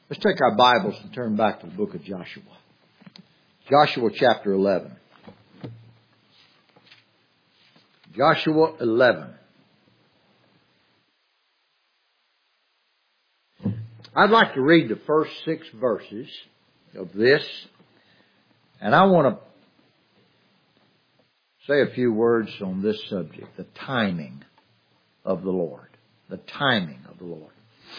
Let's take our Bibles and turn back to the book of Joshua. Joshua chapter 11. Joshua 11. I'd like to read the first 6 verses of this, and I want to say a few words on this subject, the timing of the Lord. The timing of the Lord.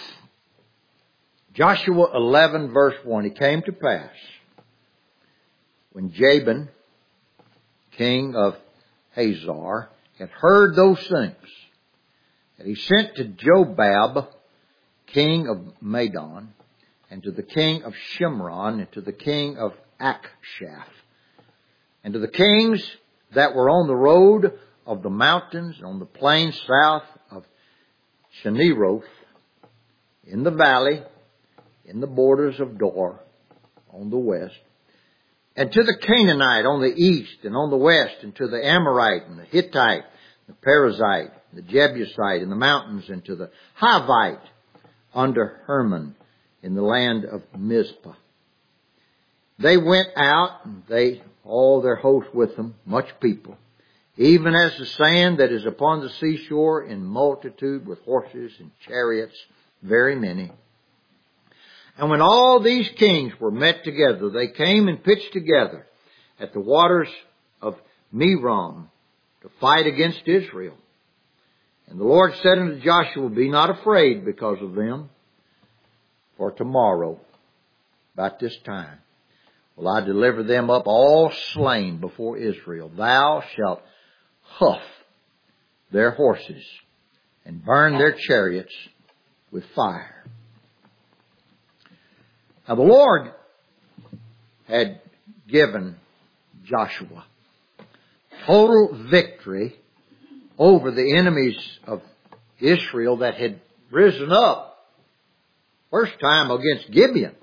Joshua 11 verse 1, it came to pass when Jabin, king of Hazor, had heard those things, that he sent to Jobab, king of Madon, and to the king of Shimron, and to the king of Akshaph, and to the kings that were on the road of the mountains, on the plain south of Sheniroth, in the valley, in the borders of Dor, on the west, and to the Canaanite on the east and on the west, and to the Amorite and the Hittite, the Perizzite, the Jebusite in the mountains, and to the Hivite under Hermon in the land of Mizpah. They went out, and all their host with them, much people, even as the sand that is upon the seashore in multitude, with horses and chariots, very many. And when all these kings were met together, they came and pitched together at the waters of Merom to fight against Israel. And the Lord said unto Joshua, Be not afraid because of them, for tomorrow, about this time, will I deliver them up all slain before Israel. Thou shalt huff their horses and burn their chariots with fire. Now the Lord had given Joshua total victory over the enemies of Israel that had risen up first time against Gibeon.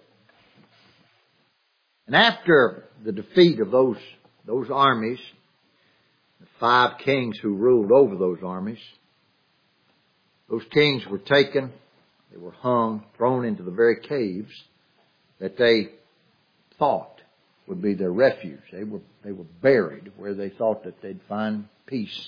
And after the defeat of those armies, the 5 kings who ruled over those armies, those kings were taken, they were hung, thrown into the very caves that they thought would be their refuge. They were buried where they thought that they'd find peace.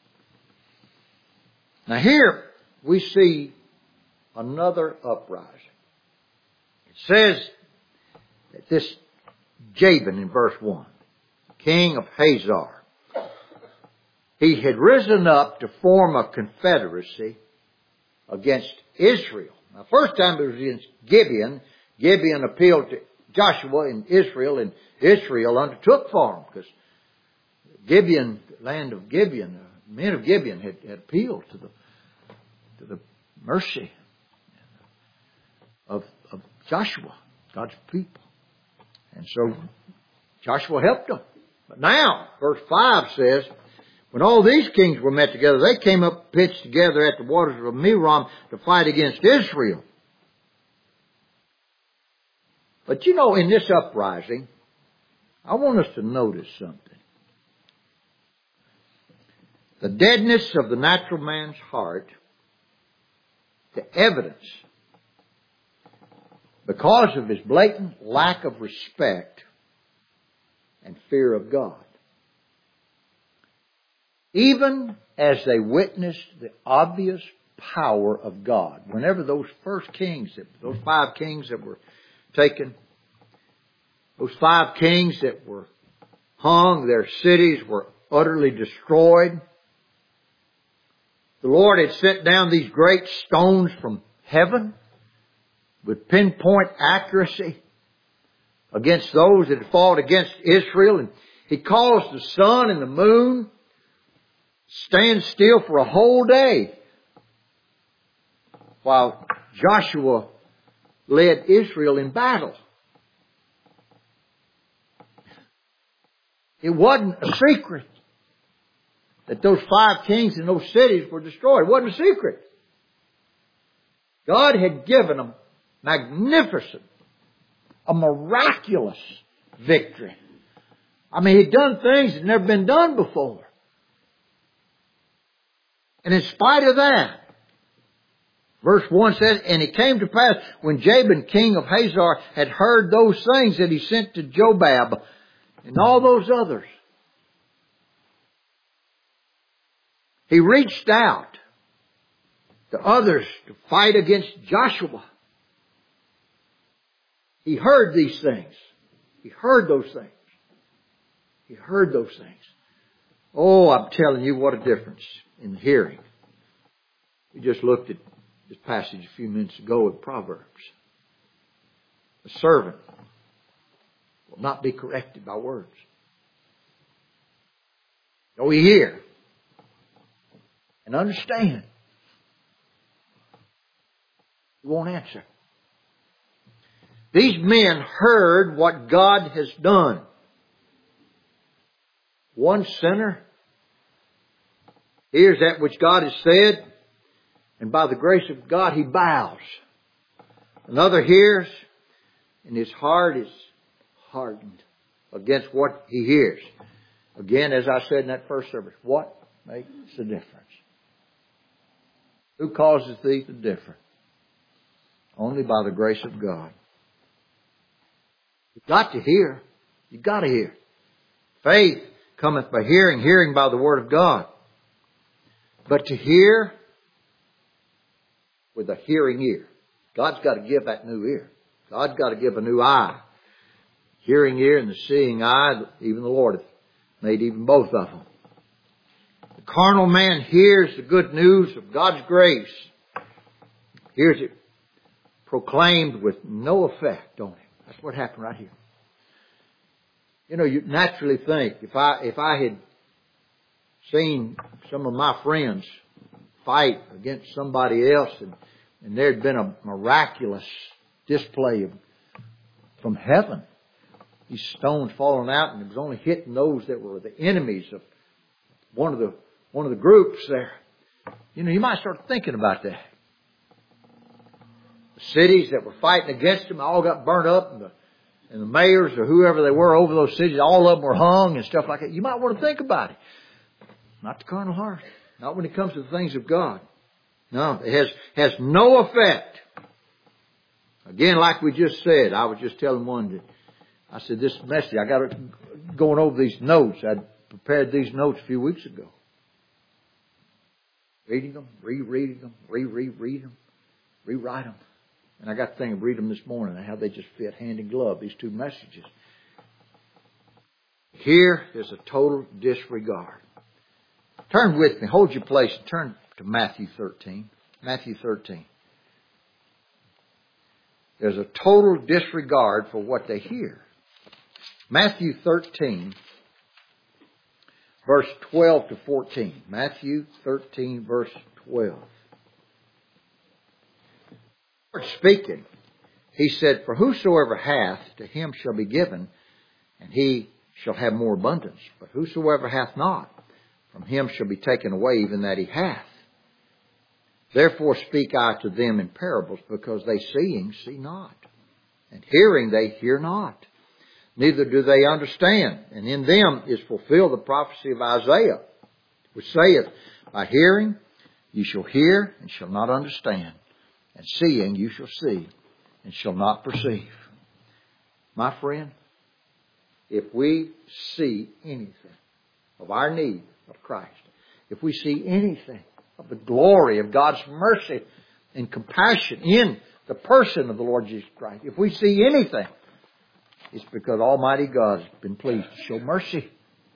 Now here we see another uprising. It says that this Jabin in verse 1, king of Hazor, he had risen up to form a confederacy against Israel. Now first time it was against Gibeon. Gibeon appealed to Joshua in Israel, and Israel undertook for him, because Gibeon, land of Gibeon, men of Gibeon had appealed to the mercy of Joshua, God's people. And so Joshua helped them. But now, verse 5 says, when all these kings were met together, they came up, pitched together at the waters of Merom to fight against Israel. But you know, in this uprising, I want us to notice something. The deadness of the natural man's heart, the evidence, because of his blatant lack of respect and fear of God. Even as they witnessed the obvious power of God, whenever those first kings, those 5 kings that were taken, those 5 kings that were hung, their cities were utterly destroyed. The Lord had sent down these great stones from heaven with pinpoint accuracy against those that had fought against Israel. And He caused the sun and the moon stand still for a whole day while Joshua led Israel in battle. It wasn't a secret that those 5 kings in those cities were destroyed. It wasn't a secret. God had given them magnificent, a miraculous victory. I mean, He'd done things that had never been done before. And in spite of that, Verse 1 says, and it came to pass when Jabin, king of Hazor, had heard those things that he sent to Jobab and all those others. He reached out to others to fight against Joshua. He heard these things. He heard those things. He heard those things. Oh, I'm telling you, what a difference in hearing. We just looked at this passage a few minutes ago in Proverbs. The servant will not be corrected by words. Though he hear and understand, he won't answer. These men heard what God has done. One sinner hears that which God has said, and by the grace of God he bows. Another hears, and his heart is hardened against what he hears. Again, as I said in that first service, what makes the difference? Who causes thee to differ? Only by the grace of God. You've got to hear. You've got to hear. Faith cometh by hearing, hearing by the word of God. But to hear with a hearing ear. God's got to give that new ear. God's got to give a new eye. Hearing ear and the seeing eye, even the Lord hath made even both of them. The carnal man hears the good news of God's grace. Hears it proclaimed with no effect on him. That's what happened right here. You know, you naturally think, if I had seen some of my friends fight against somebody else and there had been a miraculous display from heaven, these stones falling out, and it was only hitting those that were the enemies of one of the groups there. You know, you might start thinking about that. The cities that were fighting against them all got burnt up, and the mayors or whoever they were over those cities, all of them were hung and stuff like that. You might want to think about it. Not the carnal heart. Not when it comes to the things of God. No, it has no effect. Again, like we just said, I was just telling one that I said, this message, I got it going over these notes. I'd prepared these notes a few weeks ago. Reading them, rereading them, reread them, rewrite them. And I got the thing of reading them this morning and how they just fit hand in glove, these two messages. Here is a total disregard. Turn with me. Hold your place. Turn to Matthew 13. Matthew 13. There's a total disregard for what they hear. Matthew 13, verse 12 to 14. Matthew 13, verse 12. Lord speaking, He said, for whosoever hath, to him shall be given, and he shall have more abundance. But whosoever hath not, from him shall be taken away even that he hath. Therefore speak I to them in parables, because they seeing see not, and hearing they hear not, neither do they understand. And in them is fulfilled the prophecy of Isaiah, which saith, by hearing you shall hear and shall not understand, and seeing you shall see and shall not perceive. My friend, if we see anything of our need of Christ, if we see anything of the glory of God's mercy and compassion in the person of the Lord Jesus Christ, if we see anything, it's because Almighty God has been pleased to show mercy.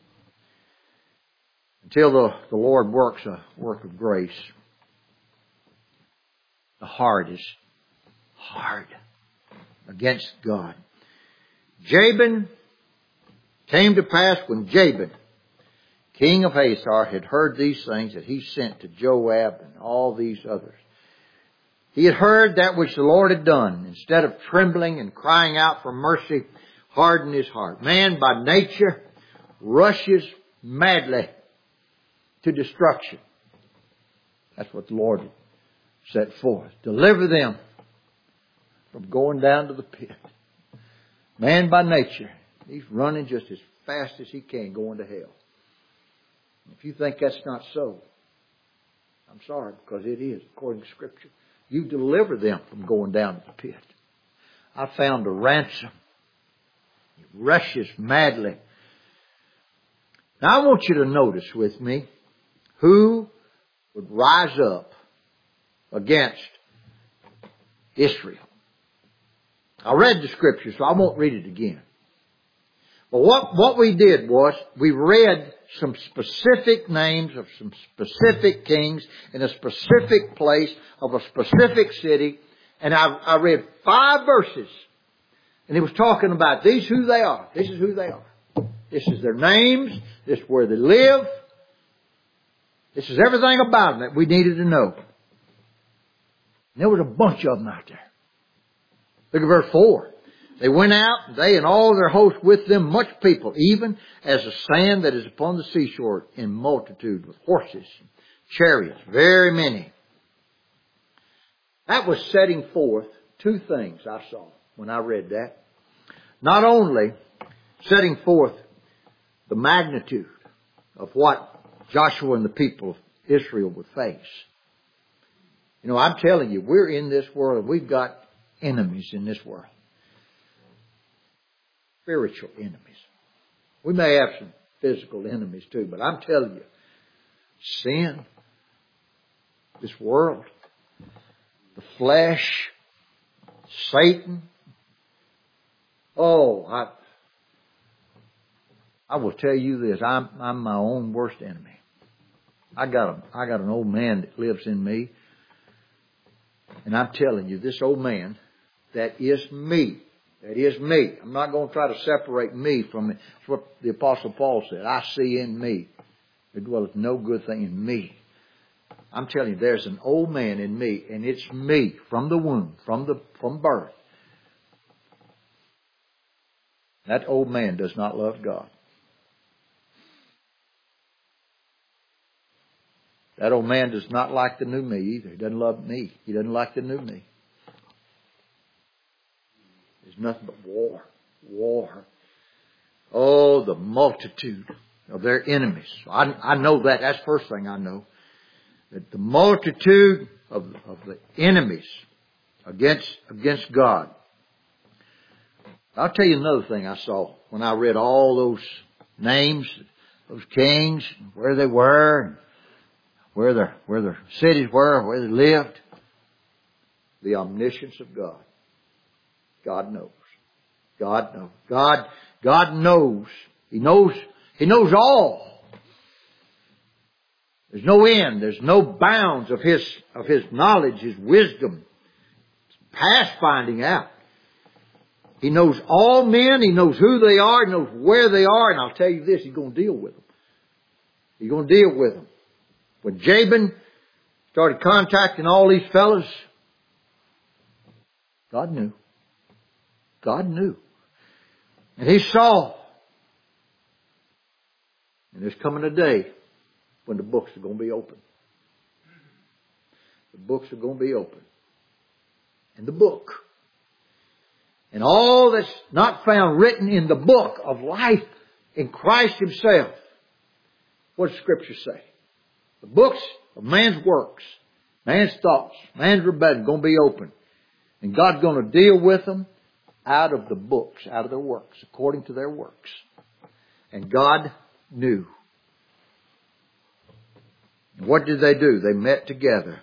Until the Lord works a work of grace, the heart is hard against God. Jabin came to pass when Jabin, king of Hazor, had heard these things that he sent to Joab and all these others. He had heard that which the Lord had done. Instead of trembling and crying out for mercy, hardened his heart. Man by nature rushes madly to destruction. That's what the Lord had set forth. Deliver them from going down to the pit. Man by nature, he's running just as fast as he can going to hell. If you think that's not so, I'm sorry, because it is according to Scripture. You deliver them from going down to the pit. I found a ransom. He rushes madly. Now I want you to notice with me who would rise up against Israel. I read the scripture, so I won't read it again. But what we did was we read some specific names of some specific kings in a specific place of a specific city. And I read 5 verses. And it was talking about these who they are. This is who they are. This is their names. This is where they live. This is everything about them that we needed to know. And there was a bunch of them out there. Look at verse 4. They went out, they and all their host with them, much people, even as the sand that is upon the seashore, in multitude, with horses, chariots, very many. That was setting forth 2 things I saw when I read that. Not only setting forth the magnitude of what Joshua and the people of Israel would face. You know, I'm telling you, we're in this world. We've got enemies in this world. Spiritual enemies. We may have some physical enemies too, but I'm telling you, sin, this world, the flesh, Satan. Oh, I will tell you this. I'm my own worst enemy. I got an old man that lives in me, and I'm telling you, this old man, that is me. That is me. I'm not going to try to separate me from it. That's what the Apostle Paul said. I see in me. There dwelleth no good thing in me. I'm telling you, there's an old man in me, and it's me from the womb, from birth. That old man does not love God. That old man does not like the new me either. He doesn't love me. He doesn't like the new me. There's nothing but war. War. Oh, the multitude of their enemies. I know that. That's the first thing I know. That the multitude of the enemies against God. I'll tell you another thing I saw when I read all those names, those kings, where they were, and where their cities were, where they lived. The omniscience of God. God knows. God knows. God knows. He knows all. There's no end. There's no bounds of His knowledge, His wisdom. It's past finding out. He knows all men. He knows who they are. He knows where they are. And I'll tell you this, He's going to deal with them. He's going to deal with them. When Jabin started contacting all these fellas, God knew. God knew. And He saw. And there's coming a day when the books are going to be open. The books are going to be open. And the book. And all that's not found written in the book of life in Christ Himself. What does Scripture say? The books of man's works, man's thoughts, man's rebellion going to be open. And God's going to deal with them out of the books, out of their works, according to their works. And God knew. And what did they do? They met together.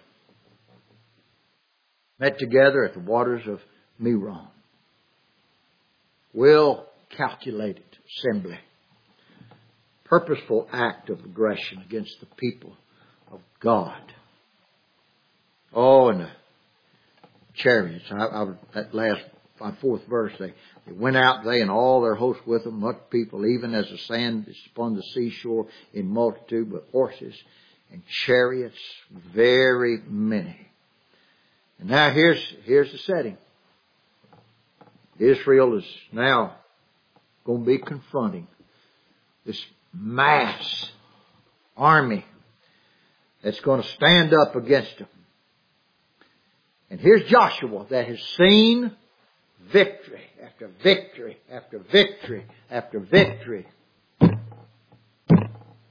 Met together at the waters of Merom. Well calculated assembly. Purposeful act of aggression against the people of God. Oh, and the chariots. That last, my 4th verse, they went out, they and all their hosts with them, much people, even as the sand is upon the seashore, in multitude, with horses and chariots, very many. And now here's the setting. Israel is now going to be confronting this mass army that's going to stand up against them. And here's Joshua that has seen victory after victory after victory after victory.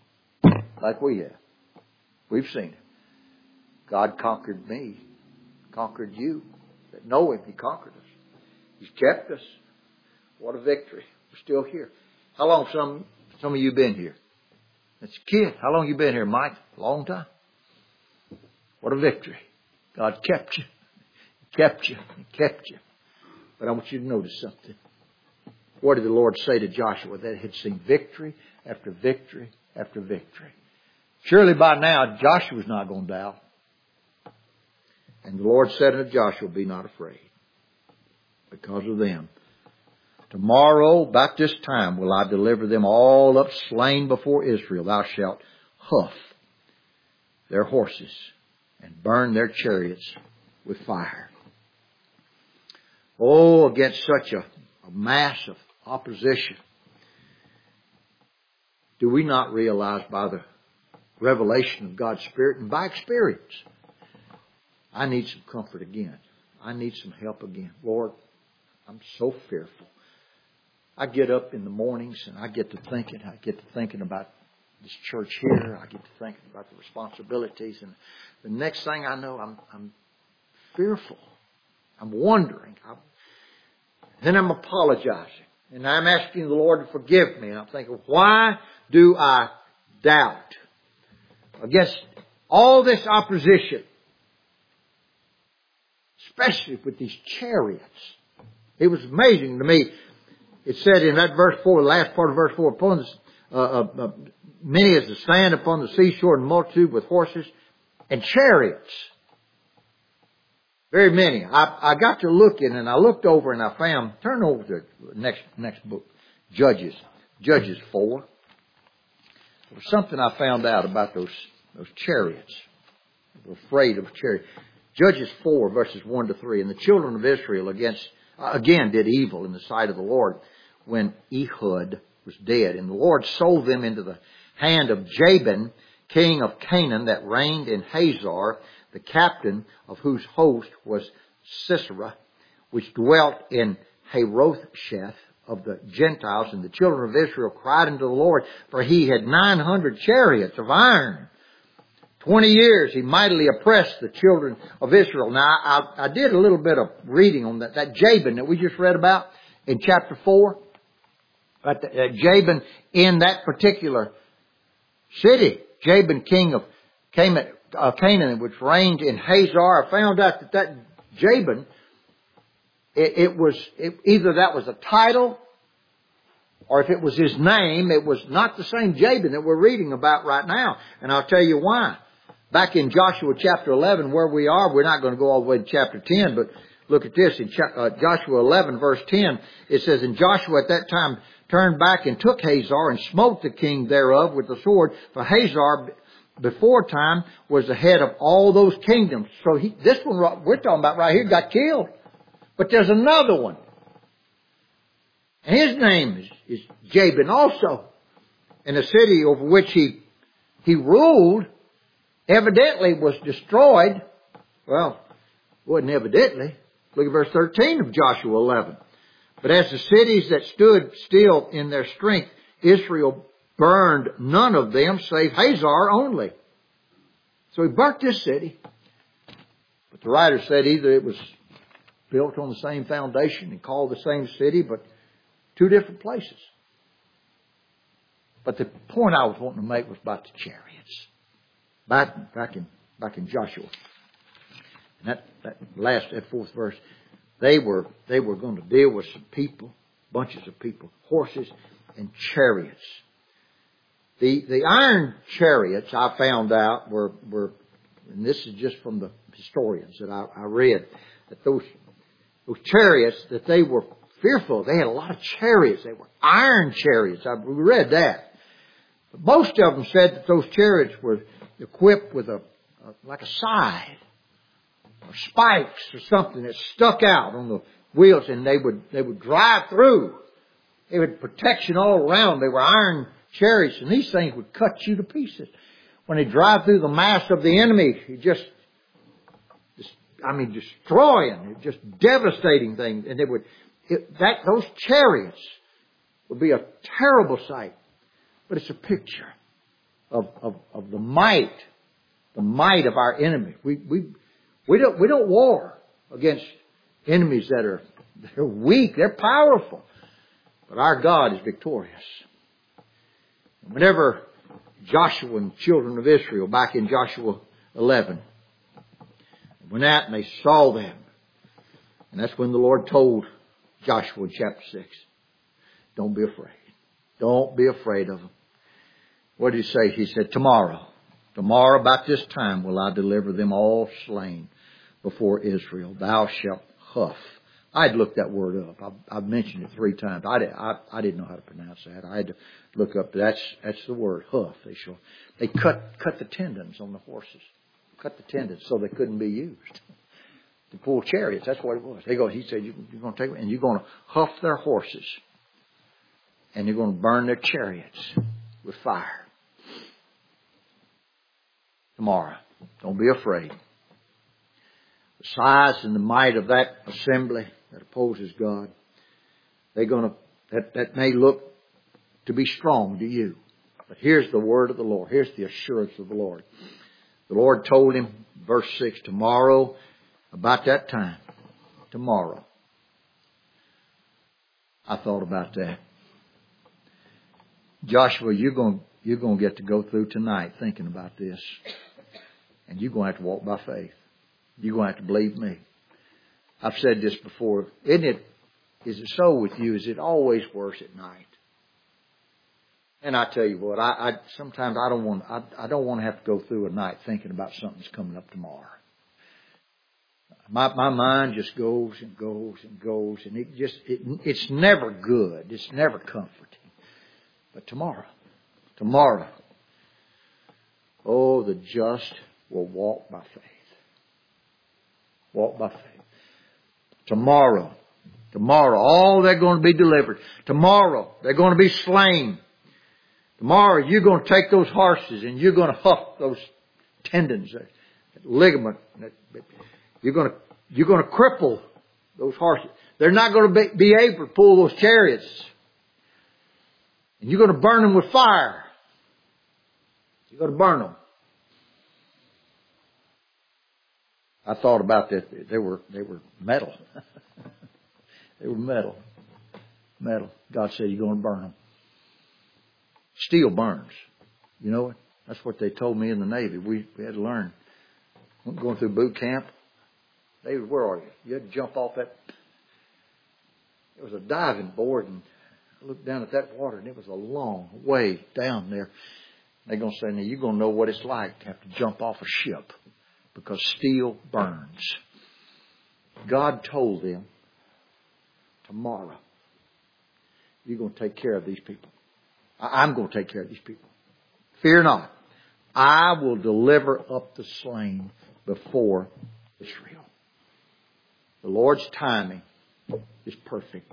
Like we have. We've seen it. God conquered me. conquered you. That know Him, He conquered us. He's kept us. What a victory. We're still here. How long some of you been here? That's a kid. How long you been here, Mike? A long time. What a victory. God kept you. He kept you. He kept you. But I want you to notice something. What did the Lord say to Joshua? That he had seen victory after victory after victory. Surely by now Joshua's not going to doubt. And the Lord said unto Joshua, be not afraid because of them. Tomorrow, about this time, will I deliver them all up slain before Israel. Thou shalt huff their horses and burn their chariots with fire. Oh, against such a mass of opposition. Do we not realize by the revelation of God's Spirit and by experience, I need some comfort again. I need some help again. Lord, I'm so fearful. I get up in the mornings and I get to thinking about this church here. I get to thinking about the responsibilities. And the next thing I know, I'm fearful. I'm wondering. Then I'm apologizing. And I'm asking the Lord to forgive me. And I'm thinking, why do I doubt? Against all this opposition. Especially with these chariots. It was amazing to me. It said in that verse 4, the last part of verse 4, upon this, many as the sand upon the seashore and multitude with horses and chariots. Very many. I got to looking and I looked over and I found, turn over to the next book, Judges 4. There was something I found out about those chariots. They were afraid of chariots. Judges 4 verses 1 to 3. And the children of Israel again did evil in the sight of the Lord when Ehud was dead. And the Lord sold them into the hand of Jabin, king of Canaan, that reigned in Hazor, the captain of whose host was Sisera, which dwelt in Harosheth of the Gentiles. And the children of Israel cried unto the Lord, for he had 900 chariots of iron. 20 years he mightily oppressed the children of Israel. Now, I did a little bit of reading on that Jabin that we just read about in chapter 4. But Jabin in that particular city, Jabin king of Canaan, which reigned in Hazor, I found out that Jabin, either that was a title, or if it was his name, it was not the same Jabin that we're reading about right now. And I'll tell you why. Back in Joshua chapter 11, where we are, we're not going to go all the way to chapter 10, but look at this. In Joshua 11, verse 10, it says, and Joshua at that time turned back and took Hazor and smote the king thereof with the sword. For Hazor before time was the head of all those kingdoms. So this one we're talking about right here got killed. But there's another one. And his name is Jabin also. And the city over which he ruled evidently was destroyed. Well, wasn't evidently. Look at verse 13 of Joshua 11. But as the cities that stood still in their strength, Israel burned none of them save Hazor only. So he burnt this city. But the writer said either it was built on the same foundation and called the same city, but two different places. But the point I was wanting to make was about the chariots. Back in Joshua. And that fourth verse, they were going to deal with some people, bunches of people, horses and chariots. The iron chariots I found out were, and this is just from the historians that I read, that those chariots, that they were fearful. They had a lot of chariots. They were iron chariots. I read that. But most of them said that those chariots were equipped with like a scythe or spikes or something that stuck out on the wheels, and they would drive through. They had protection all around. They were iron chariots, and these things would cut you to pieces. When they drive through the mass of the enemy, destroying, just devastating things. And those chariots would be a terrible sight. But it's a picture of the might of our enemy. We don't war against enemies they're weak. They're powerful. But our God is victorious. Whenever Joshua and the children of Israel, back in Joshua 11, went out and they saw them. And that's when the Lord told Joshua in chapter 6, don't be afraid. Don't be afraid of them. What did he say? He said, tomorrow about this time will I deliver them all slain before Israel. Thou shalt huff. I'd looked that word up. I've mentioned it 3 times. I didn't know how to pronounce that. I had to look up. That's the word, huff. They cut the tendons on the horses. Cut the tendons so they couldn't be used to pull chariots. That's what it was. He said, you're going to take them and you're going to huff their horses. And you're going to burn their chariots with fire. Tomorrow. Don't be afraid. The size and the might of that assembly that opposes God, that may look to be strong to you. But here's the word of the Lord. Here's the assurance of the Lord. The Lord told him, verse 6, tomorrow, about that time, tomorrow. I thought about that. Joshua, you're going to get to go through tonight thinking about this. And you're going to have to walk by faith. You're going to have to believe me. I've said this before. Is it so with you? Is it always worse at night? And I tell you what, sometimes I don't want to have to go through a night thinking about something that's coming up tomorrow. My mind just goes and goes and goes, and it's never good. It's never comforting. But tomorrow, oh, the just will walk by faith. Walk by faith. Tomorrow, all they're going to be delivered. Tomorrow, they're going to be slain. Tomorrow, you're going to take those horses and you're going to huff those tendons, that ligament. You're going to cripple those horses. They're not going to be able to pull those chariots. And you're going to burn them with fire. You're going to burn them. I thought about that. They were metal. They were metal. Metal. God said you're going to burn them. Steel burns. You know it? That's what they told me in the Navy. We had to learn. Going through boot camp. David, where are you? You had to jump off that. It was a diving board, and I looked down at that water, and it was a long way down there. They're going to say, now you're going to know what it's like to have to jump off a ship because steel burns. God told them, tomorrow, you're going to take care of these people. I'm going to take care of these people. Fear not. I will deliver up the slain before Israel. The Lord's timing is perfect.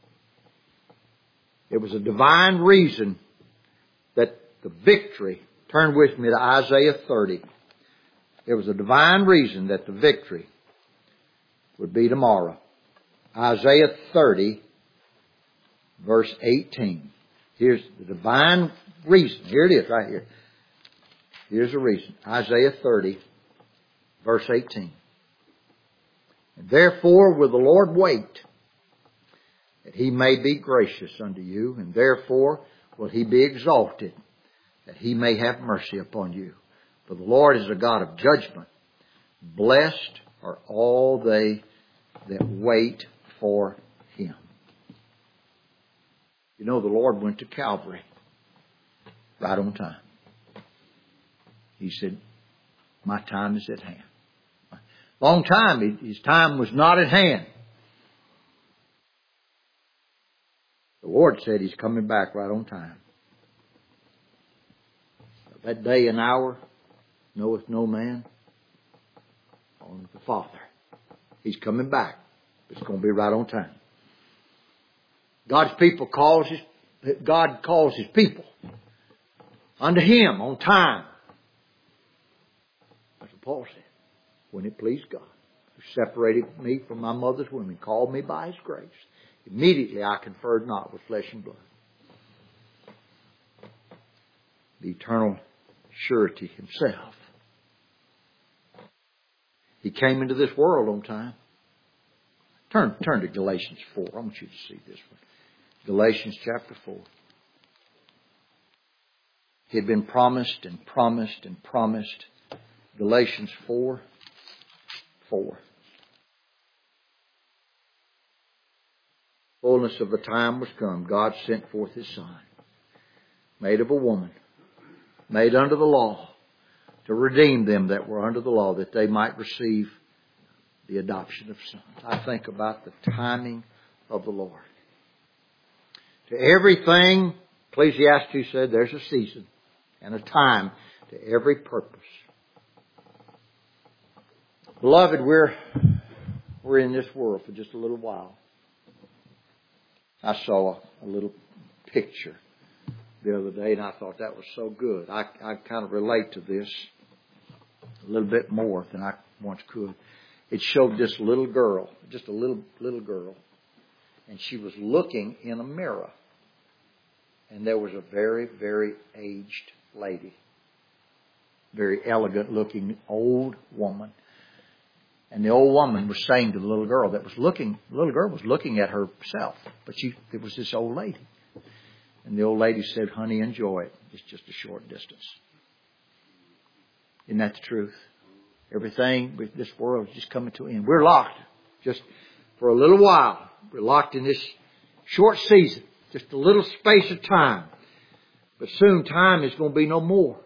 It was a divine reason that the victory, turn with me to Isaiah 30. It was a divine reason that the victory would be tomorrow. Isaiah 30, verse 18. Here's the divine reason. Here it is right here. Here's the reason. Isaiah 30, verse 18. And therefore will the Lord wait, that He may be gracious unto you, and therefore will He be exalted, that He may have mercy upon you. For the Lord is a God of judgment. Blessed are all they that wait for Him. You know, the Lord went to Calvary right on time. He said, my time is at hand. Long time, His time was not at hand. The Lord said He's coming back right on time. That day and hour knoweth no man, only the Father. He's coming back. It's going to be right on time. God calls His people unto Him on time. That's what Paul said. When it pleased God, who separated me from my mother's womb and called me by His grace, immediately I conferred not with flesh and blood. The eternal surety Himself. He came into this world on time. Turn to Galatians 4. I want you to see this one. Galatians chapter 4. He had been promised and promised and promised. Galatians 4:4. Fullness of the time was come. God sent forth His Son, made of a woman, made under the law, to redeem them that were under the law, that they might receive the adoption of sons. I think about the timing of the Lord. To everything, Ecclesiastes said, there's a season and a time to every purpose. Beloved, we're in this world for just a little while. I saw a little picture the other day, and I thought that was so good. I kind of relate to this a little bit more than I once could. It showed this little girl, just a little girl, and she was looking in a mirror. And there was a very, very aged lady, very elegant looking old woman. And the old woman was saying to the little girl that was looking, the little girl was looking at herself, but it was this old lady. And the old lady said, "Honey, enjoy it. It's just a short distance." Isn't that the truth? Everything with this world is just coming to an end. We're locked just for a little while. We're locked in this short season, just a little space of time. But soon time is going to be no more.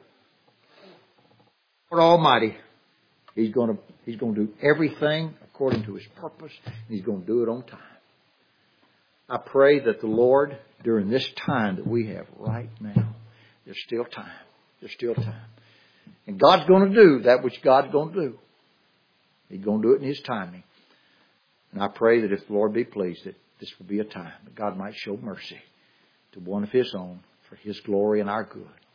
Lord Almighty, He's going to do everything according to His purpose, and He's going to do it on time. I pray that the Lord, during this time that we have right now, there's still time. There's still time. And God's going to do that which God's going to do. He's going to do it in His timing. And I pray that if the Lord be pleased, that this will be a time that God might show mercy to one of His own for His glory and our good.